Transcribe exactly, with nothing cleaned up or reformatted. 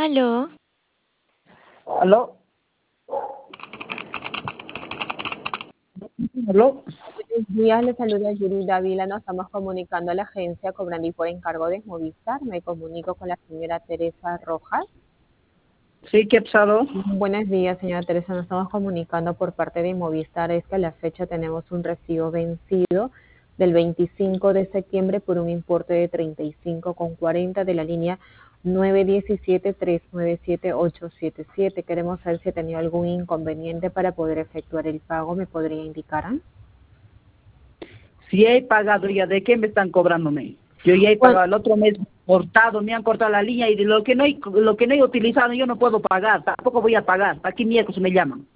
Aló. ¿Aló? ¿Aló? Buenos días, le saluda Yuri Dávila. Nos estamos comunicando a la agencia Cobrandi por encargo de Movistar. Me comunico con la señora Teresa Rojas. Sí, ¿qué ha pasado? Buenos días, señora Teresa. Nos estamos comunicando por parte de Movistar. Es que a la fecha tenemos un recibo vencido del veinticinco de septiembre por un importe de treinta y cinco con cuarenta de la línea nueve uno siete, tres nueve siete, ocho siete siete. Queremos saber si ha tenido algún inconveniente para poder efectuar el pago. ¿Me podría indicar? Si he pagado ya, ¿de qué me están cobrándome? Yo ya he Bueno, pagado el otro mes cortado, me han cortado la línea y de lo que no he, lo que no he utilizado yo no puedo pagar, tampoco voy a pagar. Aquí miércoles me llaman.